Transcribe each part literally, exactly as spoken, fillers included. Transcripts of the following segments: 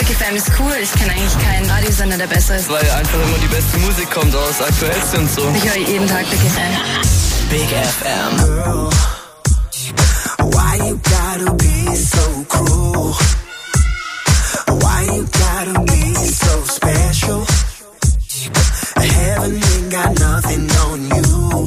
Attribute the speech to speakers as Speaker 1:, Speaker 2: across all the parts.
Speaker 1: Big F M ist cool. Ich kenne eigentlich keinen Radiosender, der besser ist.
Speaker 2: Weil einfach immer die beste Musik kommt aus, aktuellste und so.
Speaker 1: Ich höre jeden Tag Big F M.
Speaker 3: Big F M. Girl, why you gotta be so cruel? Why you gotta be so special? Heaven ain't got nothing on you.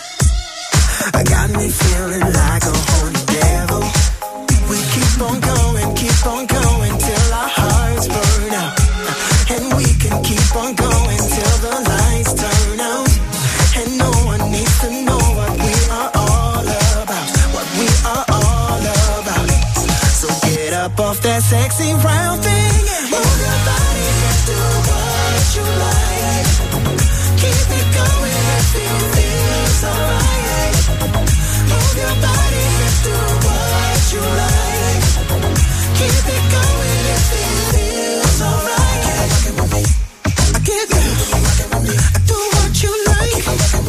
Speaker 3: Got me feeling like a horny devil. We keep on going, keep on going till our hearts burn out. And we can keep on going till the lights turn out. And no one needs to know what we are all about. What we are all about. So get up off that sexy round thing and move your body and do what you like. Keep it going if it feels alright. Move your body and do what you like. Keep it going if it feels alright. I get that. I do what you like.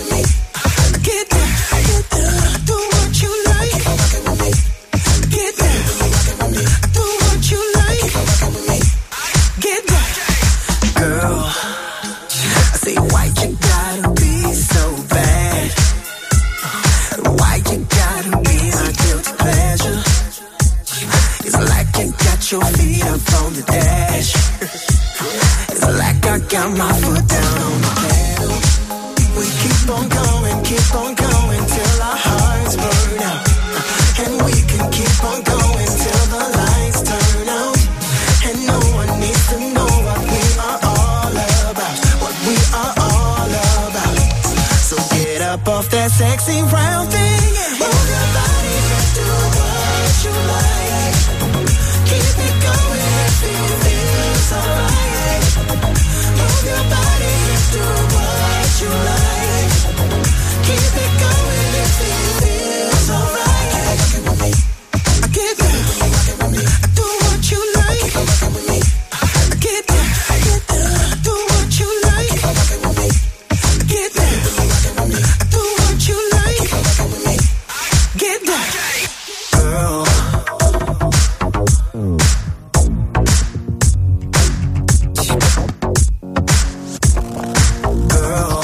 Speaker 3: I get that. I do what you like. I get that. I do what you like. Get that. Girl, I say why you gotta be so bad? Why you gotta be a guilty pleasure? It's like you got your feet up on the dash. It's like I got my foot down on the pedal. We keep on going, keep on going till our hearts burn out. And we can keep on going till the lights turn out. And no one needs to know what we are all about. What we are all about. So get up off that sexy round thing and move your body and do what you like. Keep it going if it feels alright. Move your body and do what you like. Keep it going if it feels alright. I get that. I do what you like. I get that. I do what you like. I get that. I do what you like. Get that. Girl. Girl.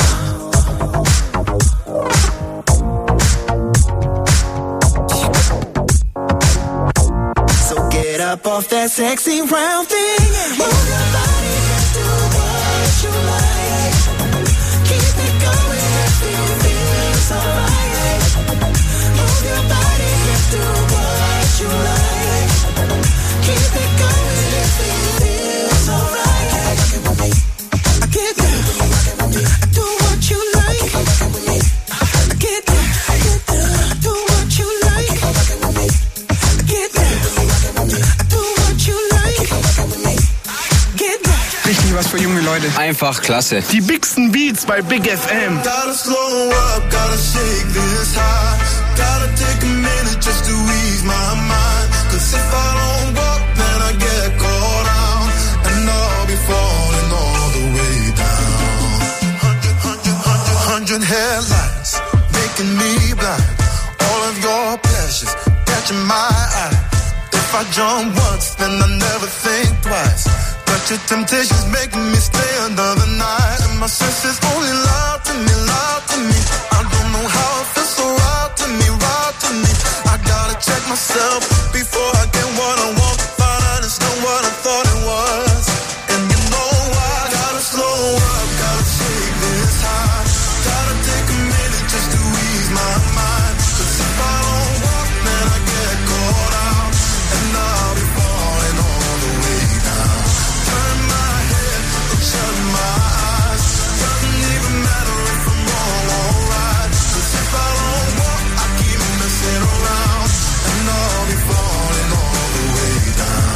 Speaker 3: So get up off that sexy round thing and move your body and do what you like. Keep it going if it feels alright. Move your body and do what you like. Keep it going if it feels alright. I get that. I do what you like. I get that. I do what you like. I get that. I do what you like. Get that.
Speaker 4: Richtig was für junge Leute.
Speaker 2: Einfach klasse.
Speaker 4: Die bigsten Beats bei Big F M.
Speaker 5: Gotta slow up, gotta shake this high. Gotta take a minute just to ease my mind. Cause if I don't walk, then I get caught out. And I'll be falling all the way down. Hundred, hundred, hundred, hundred headlights making me blind. All of your pleasures catching my eye. If I jump once, then I never think twice. But your temptation's making me stay another night. And my senses only lie to me, lie to me. I don't know how it feels so right to me, right to me. I gotta check myself before I get what I want. Find out it's not what I thought it was. And you know I gotta slow up, gotta shake this high. Gotta take a minute just to ease my mind. Cause if I don't walk, then I get caught out. And I'll be falling all the way down. Turn my head and shut my eyes. Doesn't even matter if I'm wrong or right. Cause if I don't walk, I keep messing around. And I'll be falling all the way down.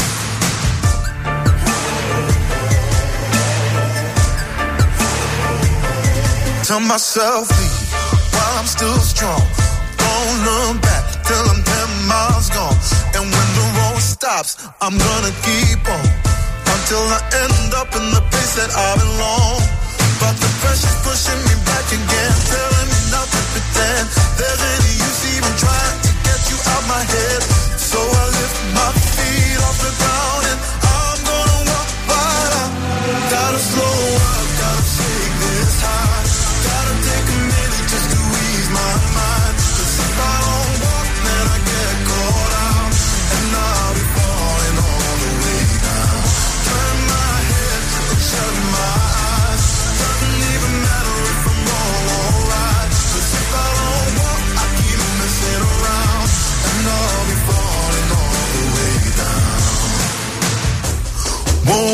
Speaker 5: Tell myself leave while I'm still strong. Don't look back till I'm ten miles gone. And when the road stops, I'm gonna keep on until I end up in the place that I belong. But the pressure's pushing me back again, telling me not to pretend there's any use even trying to get you out my head. So I lift my feet off the ground and I'm gonna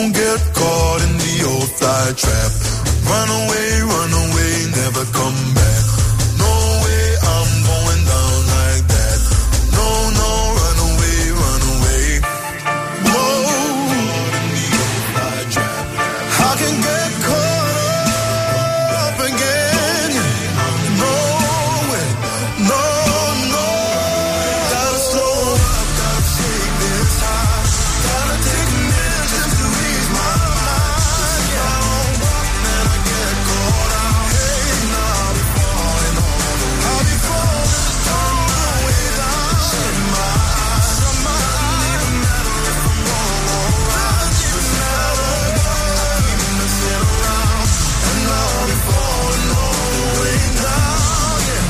Speaker 5: won't get caught in the old fly trap. Run away, run away, never come back. No way, I'm going down like that. No, no, run away, run away. Whoa, in the old fly trap. I can get caught up again. No way, no, no. Gotta slow up, gotta shake this high. Gotta take a minute just to ease my mind. Yeah, I don't walk, man, I get caught out. Hey, now I'll be falling all the way. I'll be falling all the way down. Shut my eyes, shut my eyes. Don't even matter if I'm wrong or right. Doesn't matter, keep messing around. And I'll be falling all the way down. Yeah,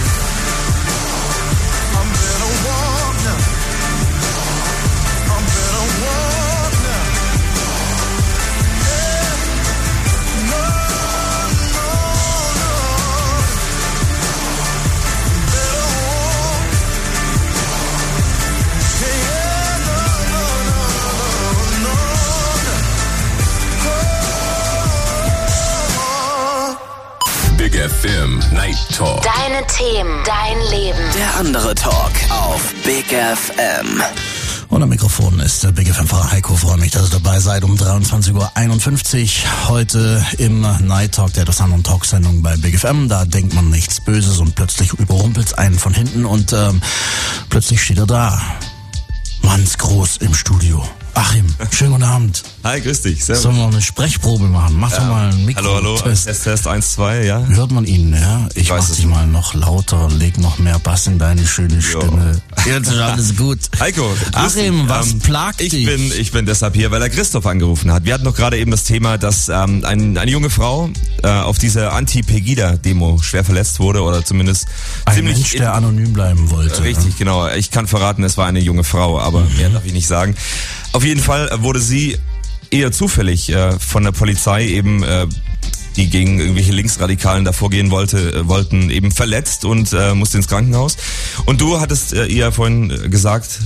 Speaker 5: I'm better walk now. I'm better walk now. Yeah, no, no, no. Better walk. Yeah, yeah, no, no, no, no, no.
Speaker 6: Big F M Night Talk.
Speaker 7: Deine Themen, dein Leben.
Speaker 8: Der andere Talk auf Big F M. Und am Mikrofon ist der Big F M-Fahrer Heiko. Freue mich, dass ihr dabei seid um dreiundzwanzig Uhr einundfünfzig. Heute im Night Talk, der interessanten Talksendung bei Big F M. Da denkt man nichts Böses und plötzlich überrumpelt's einen von hinten und ähm, plötzlich steht er da. Mannsgroß im Studio. Achim, schönen guten Abend.
Speaker 9: Hi, grüß dich. Servus.
Speaker 8: Sollen wir eine Sprechprobe machen? Mach doch mal ein Mikro.
Speaker 9: Hallo, hallo.
Speaker 8: Test.
Speaker 9: Test, Test, eins, zwei, ja.
Speaker 8: Hört man ihn, ja? Ich,
Speaker 9: Ich weiß
Speaker 8: mach
Speaker 9: es
Speaker 8: dich mal noch lauter, leg noch mehr Bass in deine schöne Stimme. Jetzt ist alles gut.
Speaker 9: Heiko, grüß
Speaker 8: Achim,
Speaker 9: dich.
Speaker 8: was
Speaker 9: Ähm,
Speaker 8: plagt
Speaker 9: ich
Speaker 8: dich?
Speaker 9: bin, ich bin deshalb hier, weil der Christoph angerufen hat. Wir hatten doch gerade eben das Thema, dass ähm, ein, eine junge Frau äh, auf dieser Anti-Pegida-Demo schwer verletzt wurde oder zumindest
Speaker 8: Ein
Speaker 9: ziemlich...
Speaker 8: Mensch, der anonym bleiben wollte.
Speaker 9: Richtig, genau. Ich kann verraten, es war eine junge Frau, aber
Speaker 8: Mhm.
Speaker 9: mehr darf ich nicht sagen. Auf jeden Fall wurde sie eher zufällig äh, von der Polizei eben, äh, die gegen irgendwelche Linksradikalen da vorgehen wollte, äh, wollten, eben verletzt und äh, musste ins Krankenhaus. Und du hattest äh, ihr vorhin äh, gesagt,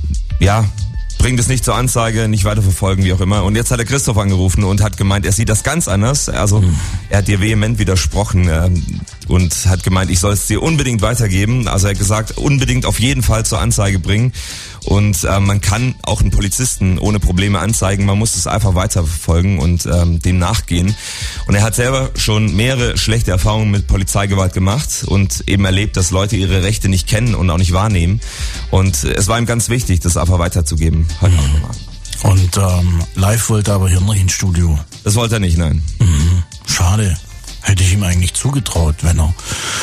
Speaker 9: ja, bring das nicht zur Anzeige, nicht weiterverfolgen, wie auch immer. Und jetzt hat der Christoph angerufen und hat gemeint, er sieht das ganz anders. Also mhm. er hat dir vehement widersprochen ähm, und hat gemeint, ich soll es dir unbedingt weitergeben. Also er hat gesagt, unbedingt auf jeden Fall zur Anzeige bringen. Und äh, man kann auch einen Polizisten ohne Probleme anzeigen. Man muss es einfach weiterverfolgen und ähm, dem nachgehen. Und er hat selber schon mehrere schlechte Erfahrungen mit Polizeigewalt gemacht und eben erlebt, dass Leute ihre Rechte nicht kennen und auch nicht wahrnehmen. Und es war ihm ganz wichtig, das einfach weiterzugeben. Halt auch nochmal.
Speaker 8: Und ähm, live wollte er aber hier noch ins Studio.
Speaker 9: Das wollte er nicht, nein.
Speaker 8: Mhm. Schade. Hätte ich ihm eigentlich zugetraut, wenn er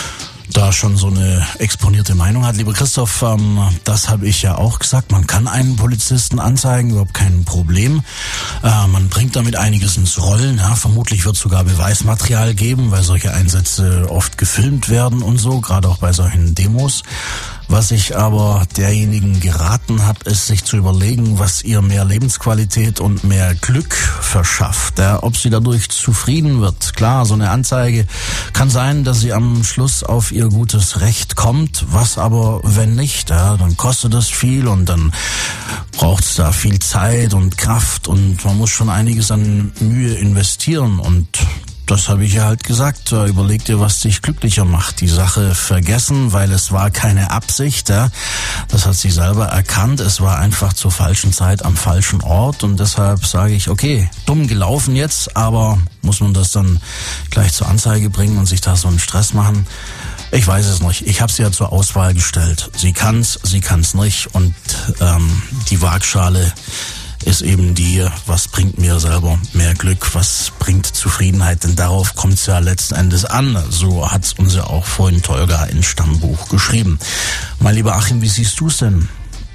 Speaker 8: da schon so eine exponierte Meinung hat. Lieber Christoph, ähm, das habe ich ja auch gesagt. Man kann einen Polizisten anzeigen, überhaupt kein Problem. Äh, man bringt damit einiges ins Rollen. Ja. Vermutlich wird es sogar Beweismaterial geben, weil solche Einsätze oft gefilmt werden und so, gerade auch bei solchen Demos. Was ich aber derjenigen geraten habe, ist, sich zu überlegen, was ihr mehr Lebensqualität und mehr Glück verschafft. Ja, ob sie dadurch zufrieden wird. Klar, so eine Anzeige kann sein, dass sie am Schluss auf ihr gutes Recht kommt. Was aber, wenn nicht, ja, dann kostet das viel und dann braucht es da viel Zeit und Kraft und man muss schon einiges an Mühe investieren und das habe ich ja halt gesagt. Überleg dir, was dich glücklicher macht. Die Sache vergessen, weil es war keine Absicht. Ja. Das hat sie selber erkannt. Es war einfach zur falschen Zeit am falschen Ort. Und deshalb sage ich, okay, dumm gelaufen jetzt, aber muss man das dann gleich zur Anzeige bringen und sich da so einen Stress machen? Ich weiß es nicht. Ich habe sie ja zur Auswahl gestellt. Sie kann's, sie kann's nicht. Und ähm, die Waagschale ist eben die, was bringt mir selber mehr Glück, was bringt Zufriedenheit, denn darauf kommt es ja letzten Endes an. So hat es uns ja auch vorhin Tolga ins Stammbuch geschrieben. Mein lieber Achim, wie siehst du es denn?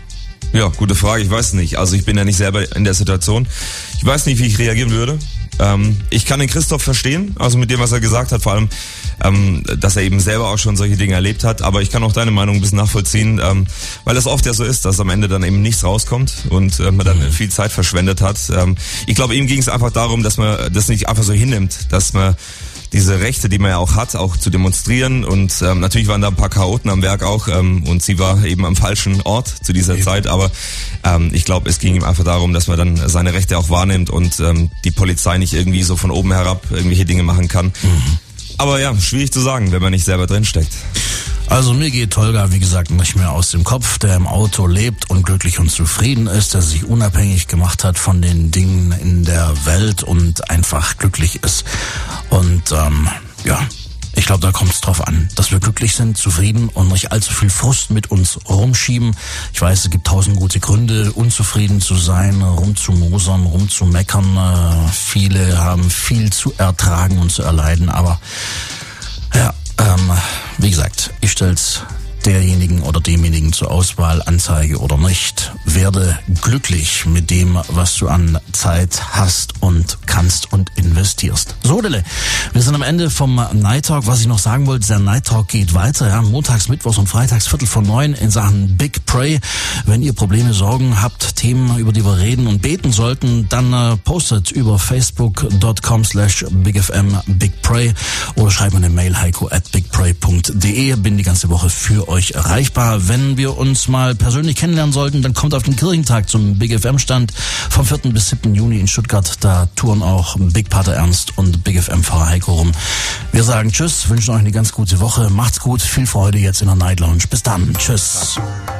Speaker 9: Ja, gute Frage, ich weiß nicht. Also ich bin ja nicht selber in der Situation. Ich weiß nicht, wie ich reagieren würde. Ähm, ich kann den Christoph verstehen, also mit dem, was er gesagt hat, vor allem, ähm, dass er eben selber auch schon solche Dinge erlebt hat, aber ich kann auch deine Meinung ein bisschen nachvollziehen, ähm, weil das oft ja so ist, dass am Ende dann eben nichts rauskommt und äh, man dann mhm. viel Zeit verschwendet hat. Ähm, ich glaube, ihm ging es einfach darum, dass man das nicht einfach so hinnimmt, dass man diese Rechte, die man ja auch hat, auch zu demonstrieren. Und ähm, natürlich waren da ein paar Chaoten am Werk auch ähm, und sie war eben am falschen Ort zu dieser eben. Zeit. Aber ähm, ich glaube, es ging ihm einfach darum, dass man dann seine Rechte auch wahrnimmt und ähm, die Polizei nicht irgendwie so von oben herab irgendwelche Dinge machen kann. Mhm. Aber ja, schwierig zu sagen, wenn man nicht selber drinsteckt.
Speaker 8: Also mir geht Tolga, wie gesagt, nicht mehr aus dem Kopf, der im Auto lebt und glücklich und zufrieden ist, der sich unabhängig gemacht hat von den Dingen in der Welt und einfach glücklich ist. Und ähm, ja, ich glaube, da kommt es drauf an, dass wir glücklich sind, zufrieden und nicht allzu viel Frust mit uns rumschieben. Ich weiß, es gibt tausend gute Gründe, unzufrieden zu sein, rumzumosern, rumzumeckern. Äh, viele haben viel zu ertragen und zu erleiden, aber ja, ähm, wie gesagt, ich stell's derjenigen oder demjenigen zur Auswahl, Anzeige oder nicht. Werde glücklich mit dem, was du an Zeit hast und kannst und investierst. So, Dille, wir sind am Ende vom Night Talk. Was ich noch sagen wollte, der Night Talk geht weiter. Ja, montags, mittwochs und freitags Viertel vor neun in Sachen Big Pray. Wenn ihr Probleme, Sorgen habt, Themen, über die wir reden und beten sollten, dann äh, postet über facebook.com slash bigfm bigpray oder schreibt mir eine Mail heiko at bigpray punkt de. Bin die ganze Woche für euch erreichbar. Wenn wir uns mal persönlich kennenlernen sollten, dann kommt auf den Kirchentag zum Big F M-Stand vom vierten bis siebten Juni in Stuttgart. Da touren auch Big Pater Ernst und Big F M-Pfarrer Heiko rum. Wir sagen Tschüss, wünschen euch eine ganz gute Woche. Macht's gut, viel Freude jetzt in der Night Lounge. Bis dann. Tschüss.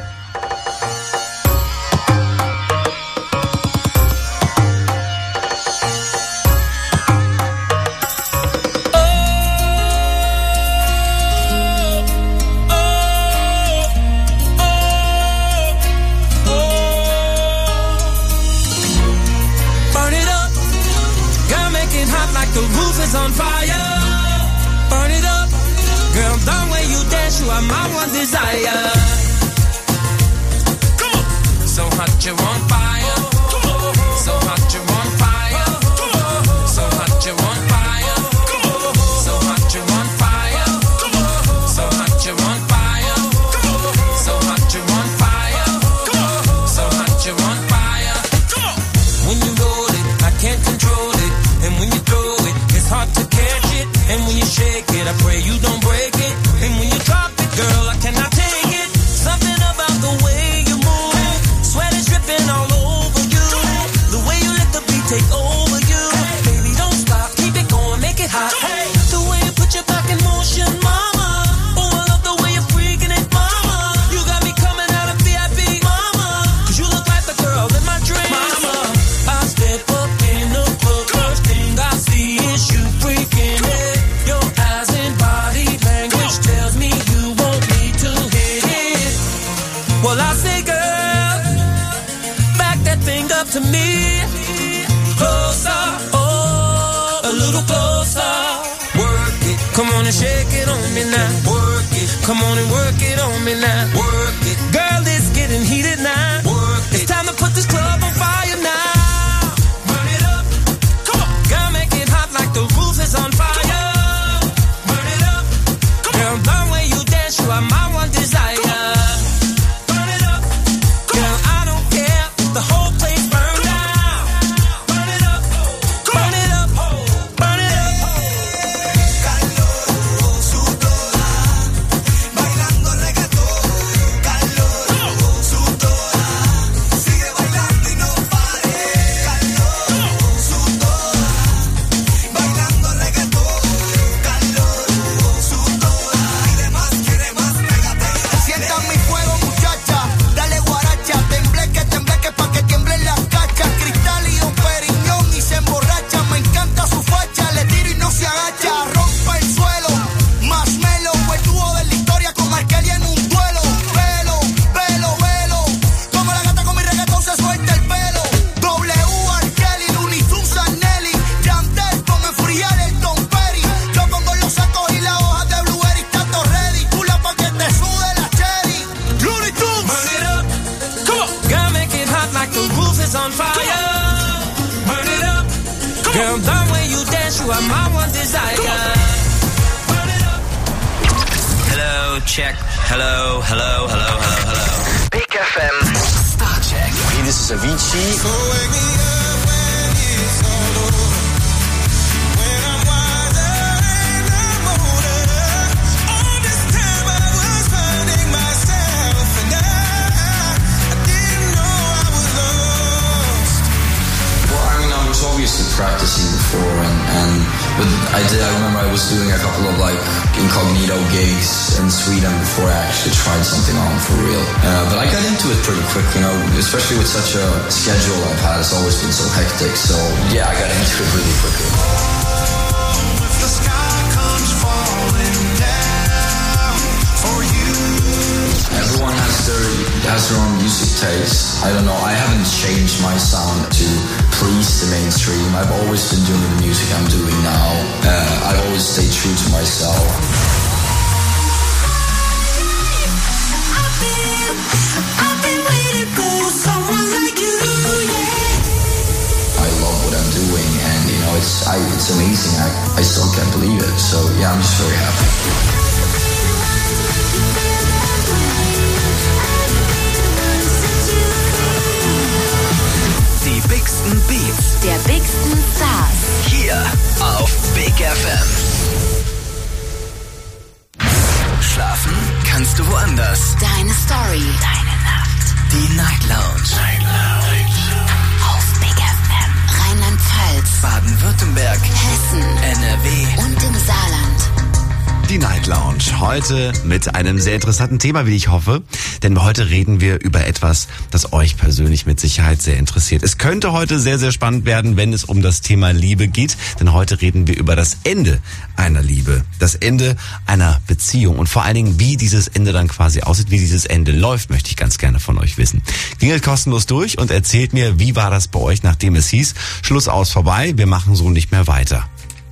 Speaker 10: On fire, burn it up, girl. The way you dance, you are my one desire. Come on, so hot you're on fire. Come on, so hot you're on fire. Come on, so hot you're on fire. Come on, so hot you're on fire. Come on, so hot you're on fire. Come on, so hot you're on fire. Come on, so hot you're on fire. Come on, when you roll it, I can't control it, and when you throw it, it's hard to catch it, and when you shake it, I pray you don't break it, and when you drop it, girl, I cannot take it, something about the way you move, sweat is dripping all over you, the way you let the beat take over you, baby, don't stop, keep it going, make it hot, the way you put your back in motion, mama, oh, I love the way you're freaking it, mama, you got me coming out of V I P, mama, cause you look like the girl in my dreams, mama, I step up in the club, first thing I see is you freaking it. Your eyes and body language tells me you want me to hit it. Well, I say, girl, back that thing up to me. Closer, oh, a little closer. Work it, come on and shake it on me now. Work it, come on and work it on me now. Work it, girl, it's getting heated now. Work it, it's time to put this club on fire now. Like the roof is on fire. Burn it up. Girl, the way you dance, you are my one desire. Burn it up. Girl, I don't care if the whole place burns down. Burn it up. Burn it up. Burn it up. Calor, sudora, bailando reggaetón. Calor, sudora, sigue bailando y no pare. Calor, sudora. Bailando reggaetón, calor, sudor, quiere más, quiere más, pégate. Sientan mi fuego, muchacha, dale guaracha, tembleque, tembleque pa' que tiemblen las cachas. Cristal y un periñón y se emborracha, me encanta su facha, le tiro y no se agacha. Rompe el suelo, más melo, el dúo de la historia con Arkelia en un duelo. Velo, velo, velo, como la gata con mi reggaetón se suelta el pelo. W, Arkelia, Looney Tunes, Sanelli, Yandel, con enfriar el Don Perry. Yo pongo los sacos y la hoja de Blueberry, está todo ready. Pula pa' que te sude la cherry. Looney Tunes. Burn it up, come on. Girl, make it hot like the roof is on fire. Burn it up, girl, the way you dance, you are my one desire. Burn it up.
Speaker 2: Hello, check. Hello, hello, hello, hello, hello.
Speaker 11: Big F M. Star Check. Hey, this is Avicii.
Speaker 5: So wake me up when it's all over. When I'm wiser
Speaker 11: used to practicing before, and, and but I did. I remember I was doing a couple of like incognito gigs in Sweden before I actually tried something on for real. Uh, but I got into it pretty quick, you know, especially with such a schedule I've had. It's always been so hectic. So yeah, I got into it really quickly.
Speaker 5: If the sky comes falling down for you.
Speaker 11: Everyone has their has their own music taste. I don't know. I haven't changed my sound to please the mainstream. I've always been doing the music I'm doing now. Uh, I've always stayed true to myself.
Speaker 3: I've been, I've been waiting for someone like you, yeah.
Speaker 11: I love what I'm doing, and you know, it's I, it's amazing. I, I still can't believe it. So yeah, I'm just very happy.
Speaker 12: Die bigsten Beats
Speaker 7: der bigsten Stars
Speaker 12: hier auf Big F M. Schlafen kannst du woanders.
Speaker 7: Deine Story. Deine Nacht.
Speaker 12: Die Night Lounge. Night Lounge.
Speaker 7: Auf Big F M. Rheinland-Pfalz.
Speaker 12: Baden-Württemberg.
Speaker 7: Hessen.
Speaker 12: N R W.
Speaker 7: Und im Saarland.
Speaker 13: Die Night Lounge. Heute mit einem sehr interessanten Thema, wie ich hoffe. Denn heute reden wir über etwas, das euch persönlich mit Sicherheit sehr interessiert. Es könnte heute sehr, sehr spannend werden, wenn es um das Thema Liebe geht. Denn heute reden wir über das Ende einer Liebe. Das Ende einer Beziehung. Und vor allen Dingen, wie dieses Ende dann quasi aussieht, wie dieses Ende läuft, möchte ich ganz gerne von euch wissen. Klingelt kostenlos durch und erzählt mir, wie war das bei euch, nachdem es hieß, Schluss aus, vorbei, wir machen so nicht mehr weiter.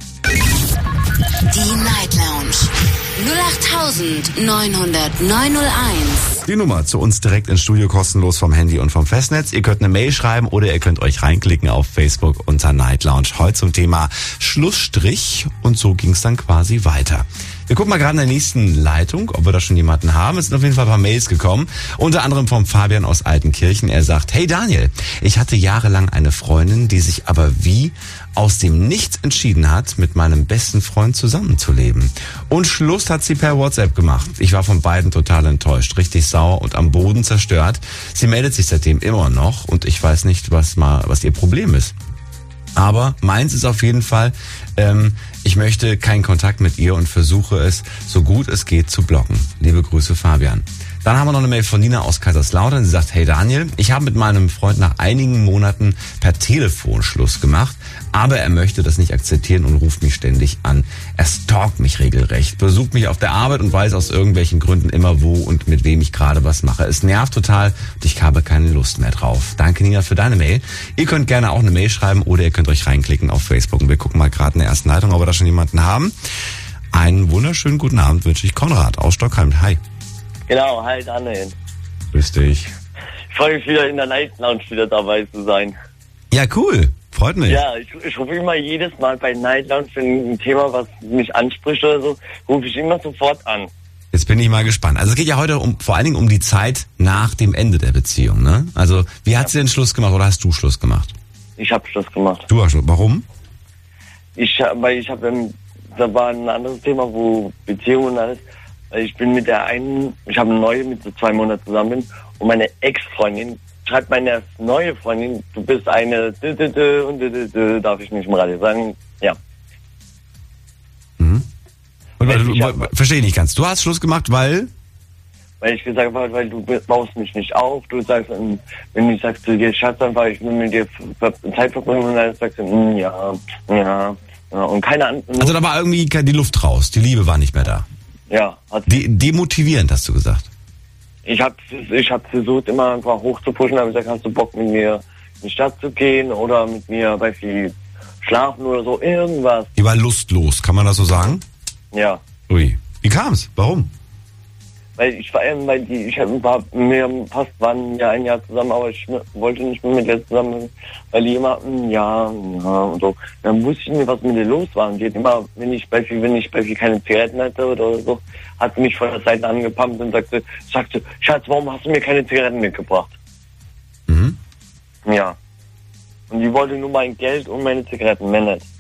Speaker 7: Die Night Lounge. null acht neun null null neun null eins.
Speaker 13: Die Nummer zu uns direkt ins Studio, kostenlos vom Handy und vom Festnetz. Ihr könnt eine Mail schreiben oder ihr könnt euch reinklicken auf Facebook unter Night Lounge. Heute zum Thema Schlussstrich, und so ging es dann quasi weiter. Wir gucken mal gerade in der nächsten Leitung, ob wir da schon jemanden haben. Es sind auf jeden Fall ein paar Mails gekommen. Unter anderem vom Fabian aus Altenkirchen. Er sagt, hey Daniel, ich hatte jahrelang eine Freundin, die sich aber wie aus dem Nichts entschieden hat, mit meinem besten Freund zusammenzuleben. Und Schluss hat sie per WhatsApp gemacht. Ich war von beiden total enttäuscht, richtig sauer und am Boden zerstört. Sie meldet sich seitdem immer noch und ich weiß nicht, was mal, was ihr Problem ist. Aber meins ist auf jeden Fall, ähm, ich möchte keinen Kontakt mit ihr und versuche es, so gut es geht, zu blocken. Liebe Grüße, Fabian. Dann haben wir noch eine Mail von Nina aus Kaiserslautern. Sie sagt, hey Daniel, ich habe mit meinem Freund nach einigen Monaten per Telefon Schluss gemacht, aber er möchte das nicht akzeptieren und ruft mich ständig an. Er stalkt mich regelrecht, besucht mich auf der Arbeit und weiß aus irgendwelchen Gründen immer wo und mit wem ich gerade was mache. Es nervt total und ich habe keine Lust mehr drauf. Danke Nina für deine Mail. Ihr könnt gerne auch eine Mail schreiben oder ihr könnt euch reinklicken auf Facebook und wir gucken mal gerade in der ersten Leitung, ob wir da schon jemanden haben. Einen wunderschönen guten Abend wünsche ich Konrad aus Stockheim. Hi.
Speaker 14: Genau, hi Daniel.
Speaker 13: Grüß dich.
Speaker 14: Ich freue mich wieder in der Night Lounge wieder dabei zu sein.
Speaker 13: Ja, cool. Freut mich.
Speaker 14: Ja, ich, ich rufe immer jedes Mal bei Night Lounge, wenn ein Thema, was mich anspricht oder so, rufe ich immer sofort an.
Speaker 13: Jetzt bin ich mal gespannt. Also es geht ja heute um, vor allen Dingen um die Zeit nach dem Ende der Beziehung, ne? Also wie hat sie denn Schluss gemacht oder hast du Schluss gemacht?
Speaker 14: Ich habe Schluss gemacht.
Speaker 13: Du hast Schluss. Warum?
Speaker 14: Ich, weil ich habe, da war ein anderes Thema, wo Beziehungen und alles. Ich bin mit der einen, ich habe eine neue, mit so zwei Monaten zusammen bin, und meine Ex-Freundin schreibt meine neue Freundin, du bist eine dü, dü, dü, und dü, dü, dü, darf ich nicht im Radio sagen, ja.
Speaker 13: Mhm. Und, weil, du, hab, verstehe ich nicht ganz. Du hast Schluss gemacht, weil?
Speaker 14: Weil ich gesagt habe, weil du baust mich nicht auf, du sagst, wenn ich sag zu dir, Schatz, einfach, ich will mit dir Zeit verbringen, und dann sagst du, ja, ja, ja, und keine Antwort.
Speaker 13: Also da war irgendwie die Luft raus, die Liebe war nicht mehr da.
Speaker 14: Ja.
Speaker 13: De- demotivierend, hast du gesagt.
Speaker 14: Ich habe ich hab versucht, immer einfach hochzupushen, habe gesagt, hast du Bock, mit mir in die Stadt zu gehen oder mit mir bei viel schlafen oder so, irgendwas.
Speaker 13: Die war lustlos, kann man das so sagen?
Speaker 14: Ja.
Speaker 13: Ui. Wie kam's? Warum?
Speaker 14: Weil ich war, weil die, ich war mir fast waren ja ein Jahr zusammen, aber ich wollte nicht mehr mit ihr zusammen, weil die immer, ja, ja, und so. Dann wusste ich nicht, was mit ihr los war. Und die hat immer, wenn ich bei viel, wenn ich bei viel keine Zigaretten hatte oder so, hat sie mich von der Seite angepumpt und sagte, sagte, Schatz, warum hast du mir keine Zigaretten mitgebracht?
Speaker 13: Mhm.
Speaker 14: Ja. Und die wollte nur mein Geld und meine Zigaretten, mehr nicht.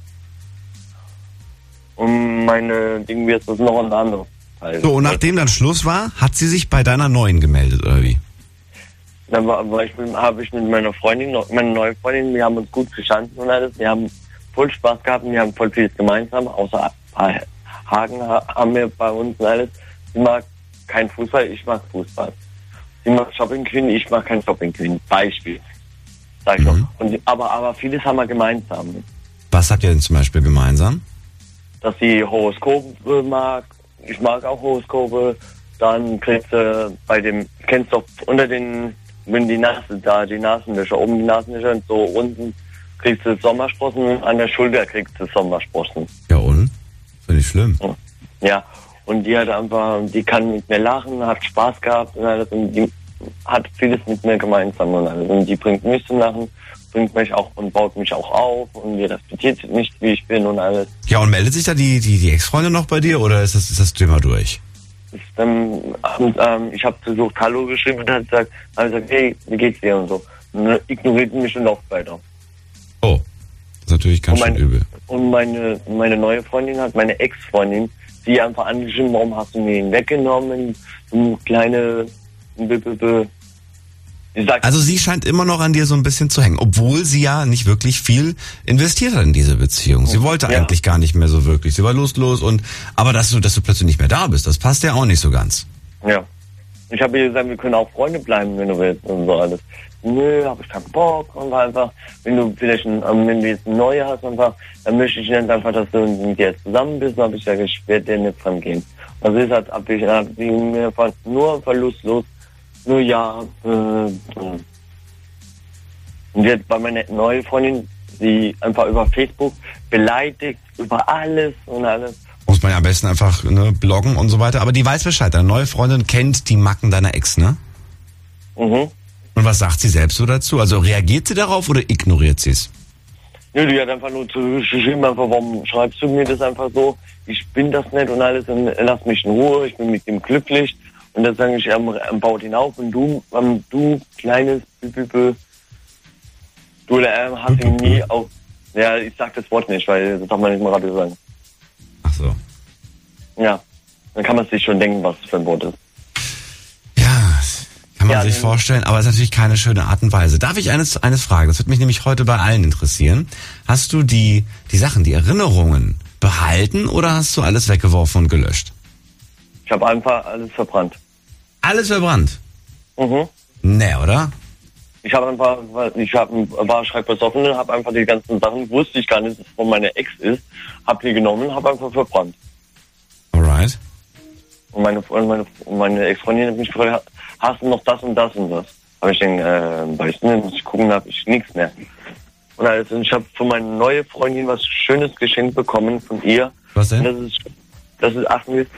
Speaker 14: Und meine Dinge, jetzt ist noch ein anderes.
Speaker 13: So, und nachdem dann Schluss war, hat sie sich bei deiner Neuen gemeldet, oder wie?
Speaker 14: Dann war, war ich mit, habe ich mit meiner Freundin, meine neue Freundin, wir haben uns gut verstanden und alles. Wir haben voll Spaß gehabt und wir haben voll vieles gemeinsam, außer ein paar Haken haben wir bei uns und alles. Sie mag kein Fußball, ich mag Fußball. Sie mag Shopping Queen, ich mag kein Shopping Queen. Beispiel. Sag ich mhm. noch. Und, aber, aber vieles haben wir gemeinsam.
Speaker 13: Was habt ihr denn zum Beispiel gemeinsam?
Speaker 14: Dass sie Horoskope mag, ich mag auch Horoskope. Dann kriegst du bei dem, kennst du doch unter den, wenn die Nase da, die Nasenlöcher, oben die Nasenlöcher und so unten kriegst du Sommersprossen, an der Schulter kriegst du Sommersprossen.
Speaker 13: Ja und? Ist ja nicht schlimm.
Speaker 14: Ja, und die hat einfach, die kann mit mir lachen, hat Spaß gehabt und alles und die hat vieles mit mir gemeinsam und alles. Und die bringt mich zum Lachen, bringt mich auch und baut mich auch auf und die respektiert mich, wie ich bin und alles.
Speaker 13: Ja, und meldet sich da die, die, die Ex-Freundin noch bei dir oder ist das, ist das Thema durch?
Speaker 14: Ich, ähm, und, ähm, ich habe versucht, Hallo geschrieben und hat gesagt, hat gesagt, hey, wie geht's dir und so. Und ignoriert mich und läuft weiter.
Speaker 13: Oh, das ist natürlich ganz schön übel.
Speaker 14: Und meine, meine neue Freundin hat, meine Ex-Freundin, sie einfach angeschrieben, warum hast du mir ihn weggenommen? Du kleine, b -b -b.
Speaker 13: Also sie scheint immer noch an dir so ein bisschen zu hängen, obwohl sie ja nicht wirklich viel investiert hat in diese Beziehung. Sie wollte ja. eigentlich gar nicht mehr so wirklich. Sie war lustlos und, aber dass du, dass du plötzlich nicht mehr da bist, das passt ja auch nicht so ganz.
Speaker 14: Ja. Ich habe ihr gesagt, wir können auch Freunde bleiben, wenn du willst und so alles. Nö, habe ich keinen Bock und einfach, wenn du vielleicht ein, wenn du jetzt eine neue hast, einfach, dann möchte ich nicht einfach, dass du mit dir zusammen bist, dann habe ich gesagt, ich werde dir nicht dran gehen. Also ist halt, hab ich, hab ich mir nur verlustlos. Nur ja, äh, und jetzt bei meiner neuen Freundin, sie einfach über Facebook beleidigt, über alles und alles.
Speaker 13: Muss man ja am besten einfach ne, bloggen und so weiter. Aber die weiß Bescheid, deine neue Freundin kennt die Macken deiner Ex, ne?
Speaker 14: Mhm.
Speaker 13: Und was sagt sie selbst so dazu? Also reagiert sie darauf oder ignoriert sie es?
Speaker 14: Nö, die hat einfach nur geschrieben, einfach, warum schreibst du mir das einfach so? Ich bin das nicht und alles und lass mich in Ruhe, ich bin mit ihm glücklich. Und dann sage ich, er baut ihn auf und du, ähm, du kleines Bübübü, du äh, hast ihn nie auf, ja, ich sag das Wort nicht, weil das darf man nicht mal gerade sagen.
Speaker 13: Ach so.
Speaker 14: Ja, dann kann man sich schon denken, was das für ein Wort ist.
Speaker 13: Ja, kann man
Speaker 14: ja,
Speaker 13: sich vorstellen, aber es ist natürlich keine schöne Art und Weise. Darf ich eines, eines fragen? Das wird mich nämlich heute bei allen interessieren. Hast du die, die Sachen, die Erinnerungen behalten oder hast du alles weggeworfen und gelöscht?
Speaker 14: Ich habe einfach alles verbrannt.
Speaker 13: Alles verbrannt?
Speaker 14: Mhm.
Speaker 13: Nee, oder?
Speaker 14: Ich habe einfach, ich hab, war schreibbesoffen und habe einfach die ganzen Sachen, wusste ich gar nicht, dass es von meiner Ex ist, habe die genommen und habe einfach verbrannt.
Speaker 13: Alright.
Speaker 14: Und meine, meine, meine Ex-Freundin hat mich gefragt, hast du noch das und das und das? Habe ich den, äh, weiß nicht, muss ich gucken, habe ich nichts mehr. Und also ich habe von meiner neuen Freundin was Schönes geschenkt bekommen von ihr.
Speaker 13: Was denn?
Speaker 14: Und das ist, das ist, achten wir.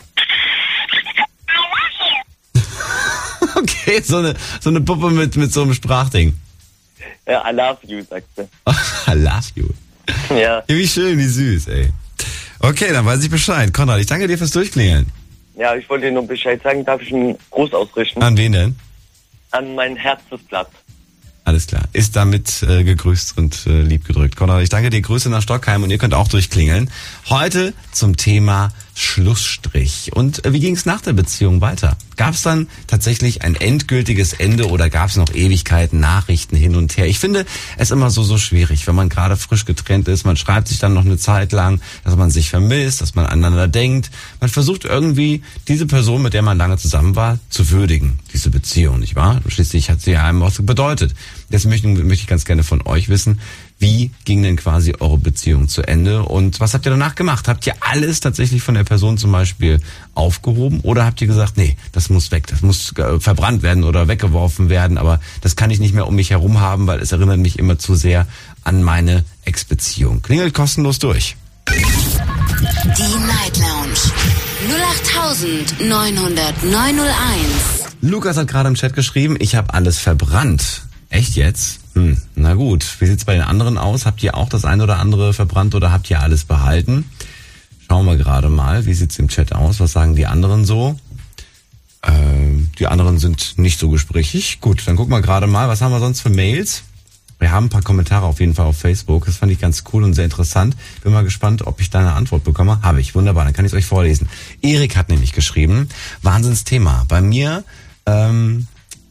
Speaker 13: Okay, so eine, so eine Puppe mit, mit so einem Sprachding.
Speaker 14: Ja, I love you, sagt sie.
Speaker 13: I love you.
Speaker 14: Ja.
Speaker 13: Ja. Wie schön, wie süß, ey. Okay, dann weiß ich Bescheid. Konrad, ich danke dir fürs Durchklingeln.
Speaker 14: Ja, ich wollte dir nur Bescheid sagen, darf ich einen Gruß ausrichten?
Speaker 13: An wen denn?
Speaker 14: An mein Herzensblatt.
Speaker 13: Alles klar. Ist damit äh, gegrüßt und äh, lieb gedrückt. Konrad, ich danke dir. Grüße nach Stockheim und ihr könnt auch durchklingeln. Heute zum Thema Schlussstrich. Und äh, wie ging es nach der Beziehung weiter? Gab es dann tatsächlich ein endgültiges Ende oder gab es noch Ewigkeiten, Nachrichten hin und her? Ich finde es immer so, so schwierig, wenn man gerade frisch getrennt ist. Man schreibt sich dann noch eine Zeit lang, dass man sich vermisst, dass man aneinander denkt. Man versucht irgendwie, diese Person, mit der man lange zusammen war, zu würdigen. Diese Beziehung, nicht wahr? Schließlich hat sie ja einem was bedeutet. Jetzt möchte, möchte ich ganz gerne von euch wissen, wie ging denn quasi eure Beziehung zu Ende und was habt ihr danach gemacht? Habt ihr alles tatsächlich von der Person zum Beispiel aufgehoben oder habt ihr gesagt, nee, das muss weg, das muss verbrannt werden oder weggeworfen werden, aber das kann ich nicht mehr um mich herum haben, weil es erinnert mich immer zu sehr an meine Ex-Beziehung. Klingelt kostenlos durch.
Speaker 7: Die Night Lounge null acht neun null null neun null eins.
Speaker 13: Lukas hat gerade im Chat geschrieben, ich habe alles verbrannt. Echt jetzt? Hm, na gut. Wie sieht's bei den anderen aus? Habt ihr auch das eine oder andere verbrannt oder habt ihr alles behalten? Schauen wir gerade mal. Wie sieht's im Chat aus? Was sagen die anderen so? Ähm, die anderen sind nicht so gesprächig. Gut, dann gucken wir gerade mal. Was haben wir sonst für Mails? Wir haben ein paar Kommentare auf jeden Fall auf Facebook. Das fand ich ganz cool und sehr interessant. Bin mal gespannt, ob ich da eine Antwort bekomme. Habe ich. Wunderbar. Dann kann ich es euch vorlesen. Erik hat nämlich geschrieben. Wahnsinnsthema. Bei mir, ähm,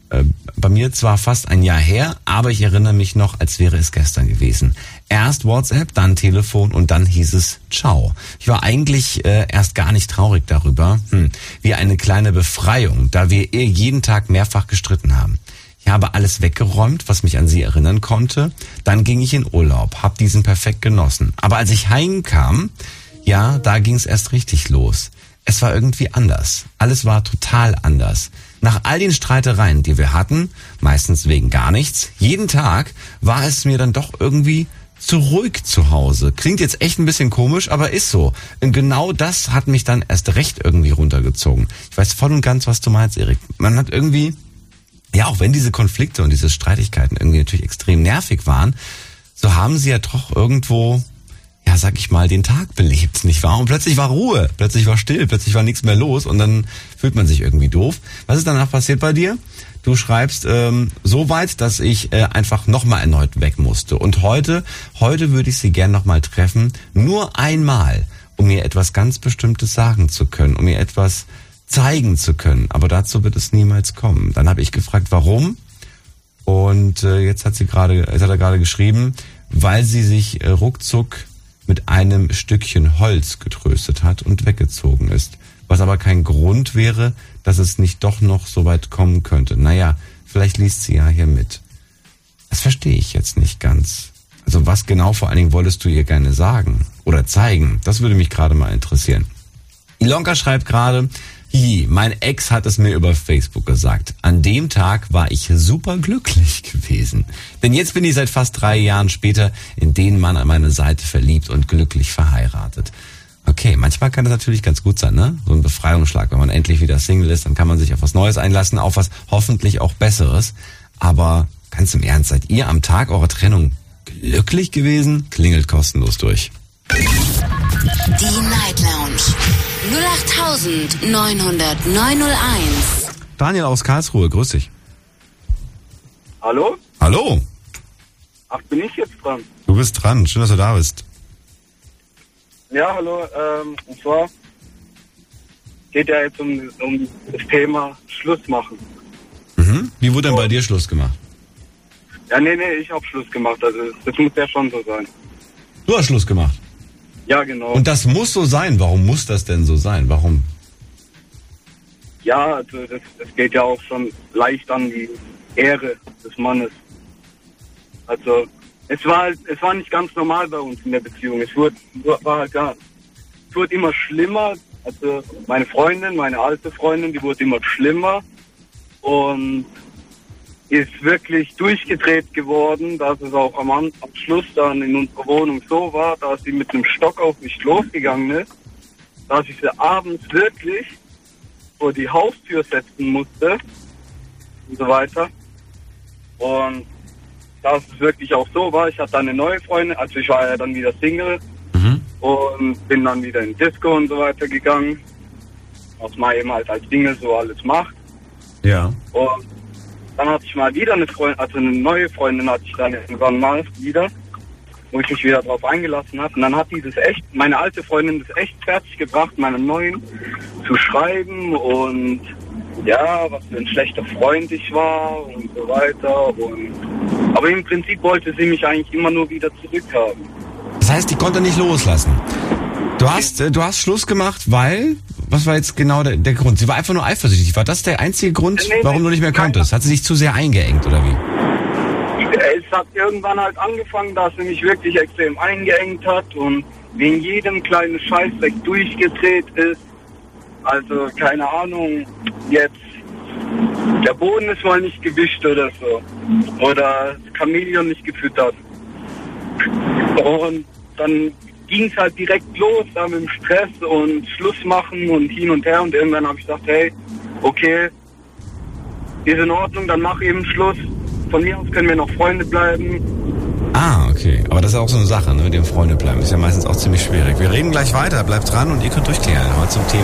Speaker 13: Äh, bei mir zwar fast ein Jahr her, aber ich erinnere mich noch, als wäre es gestern gewesen. Erst WhatsApp, dann Telefon und dann hieß es Ciao. Ich war eigentlich äh, erst gar nicht traurig darüber, hm, wie eine kleine Befreiung, da wir eh jeden Tag mehrfach gestritten haben. Ich habe alles weggeräumt, was mich an sie erinnern konnte. Dann ging ich in Urlaub, habe diesen perfekt genossen. Aber als ich heimkam, ja, da ging es erst richtig los. Es war irgendwie anders. Alles war total anders. Nach all den Streitereien, die wir hatten, meistens wegen gar nichts, jeden Tag war es mir dann doch irgendwie zu ruhig zu Hause. Klingt jetzt echt ein bisschen komisch, aber ist so. Und genau das hat mich dann erst recht irgendwie runtergezogen. Ich weiß voll und ganz, was du meinst, Erik. Man hat irgendwie, ja, auch wenn diese Konflikte und diese Streitigkeiten irgendwie natürlich extrem nervig waren, so haben sie ja doch irgendwo, ja, sag ich mal, den Tag belebt, nicht wahr? Und plötzlich war Ruhe, plötzlich war still, plötzlich war nichts mehr los und dann fühlt man sich irgendwie doof. Was ist danach passiert bei dir? Du schreibst ähm, so weit, dass ich äh, einfach nochmal erneut weg musste. Und heute, heute würde ich sie gern nochmal treffen, nur einmal, um mir etwas ganz Bestimmtes sagen zu können, um mir etwas zeigen zu können. Aber dazu wird es niemals kommen. Dann habe ich gefragt, warum? Und äh, jetzt hat sie gerade, jetzt hat er gerade geschrieben, weil sie sich äh, ruckzuck mit einem Stückchen Holz getröstet hat und weggezogen ist. Was aber kein Grund wäre, dass es nicht doch noch so weit kommen könnte. Naja, vielleicht liest sie ja hier mit. Das verstehe ich jetzt nicht ganz. Also was genau vor allen Dingen wolltest du ihr gerne sagen oder zeigen? Das würde mich gerade mal interessieren. Ilonka schreibt gerade, hi, mein Ex hat es mir über Facebook gesagt. An dem Tag war ich super glücklich gewesen. Denn jetzt bin ich seit fast drei Jahren später in den Mann an meine Seite verliebt und glücklich verheiratet. Okay, manchmal kann das natürlich ganz gut sein, ne? So ein Befreiungsschlag, wenn man endlich wieder Single ist, dann kann man sich auf was Neues einlassen, auf was hoffentlich auch Besseres. Aber ganz im Ernst, seid ihr am Tag eurer Trennung glücklich gewesen? Klingelt kostenlos durch.
Speaker 7: Die Night Lounge null acht neun null null neun null eins.
Speaker 13: Daniel aus Karlsruhe, grüß dich.
Speaker 15: Hallo?
Speaker 13: Hallo.
Speaker 15: Ach, bin ich jetzt dran?
Speaker 13: Du bist dran, schön, dass du da bist.
Speaker 15: Ja, hallo, ähm, und zwar geht ja jetzt um, um das Thema Schluss machen.
Speaker 13: Mhm. Wie wurde denn bei dir Schluss gemacht?
Speaker 15: Ja, nee, nee, ich hab Schluss gemacht, also das muss ja schon so sein.
Speaker 13: Du hast Schluss gemacht?
Speaker 15: Ja, genau.
Speaker 13: Und das muss so sein. Warum muss das denn so sein? Warum?
Speaker 15: Ja, also das, das geht ja auch schon leicht an die Ehre des Mannes. Also es war halt, es war nicht ganz normal bei uns in der Beziehung. Es wurde, war halt gar, es wurde immer schlimmer. Also meine Freundin, meine alte Freundin, die wurde immer schlimmer und ist wirklich durchgedreht geworden, dass es auch am, am Schluss dann in unserer Wohnung so war, dass sie mit einem Stock auf mich losgegangen ist, dass ich sie abends wirklich vor die Haustür setzen musste und so weiter. Und dass es wirklich auch so war, ich hatte dann eine neue Freundin, also ich war ja dann wieder Single mhm. und bin dann wieder in Disco und so weiter gegangen, was man eben halt als Single so alles macht.
Speaker 13: Ja.
Speaker 15: Und dann hatte ich mal wieder eine Freundin, also eine neue Freundin hatte ich dann irgendwann mal wieder, wo ich mich wieder drauf eingelassen habe. Und dann hat dieses echt, meine alte Freundin das echt fertig gebracht, meiner neuen zu schreiben und ja, was für ein schlechter Freund ich war und so weiter. Und aber im Prinzip wollte sie mich eigentlich immer nur wieder zurückhaben.
Speaker 13: Das heißt, die konnte nicht loslassen. Du hast, äh, du hast Schluss gemacht, weil, was war jetzt genau der, der Grund? Sie war einfach nur eifersüchtig. War das der einzige Grund, nee, warum du nicht mehr konntest? Hat sie dich zu sehr eingeengt oder wie?
Speaker 15: Es hat irgendwann halt angefangen, dass sie mich wirklich extrem eingeengt hat und wegen jedem kleinen Scheißdreck durchgedreht ist. Also, keine Ahnung, jetzt der Boden ist mal nicht gewischt oder so. Oder das Chamäleon nicht gefüttert. Und dann ging es halt direkt los, da mit dem Stress und Schluss machen und hin und her. Und irgendwann habe ich gesagt, hey, okay, ist in Ordnung, dann mach eben Schluss. Von mir aus können wir noch Freunde bleiben.
Speaker 13: Ah, okay. Aber das ist auch so eine Sache, ne, mit dem Freunde bleiben. Ist ja meistens auch ziemlich schwierig. Wir reden gleich weiter, bleibt dran und ihr könnt durchklären. Heute zum Thema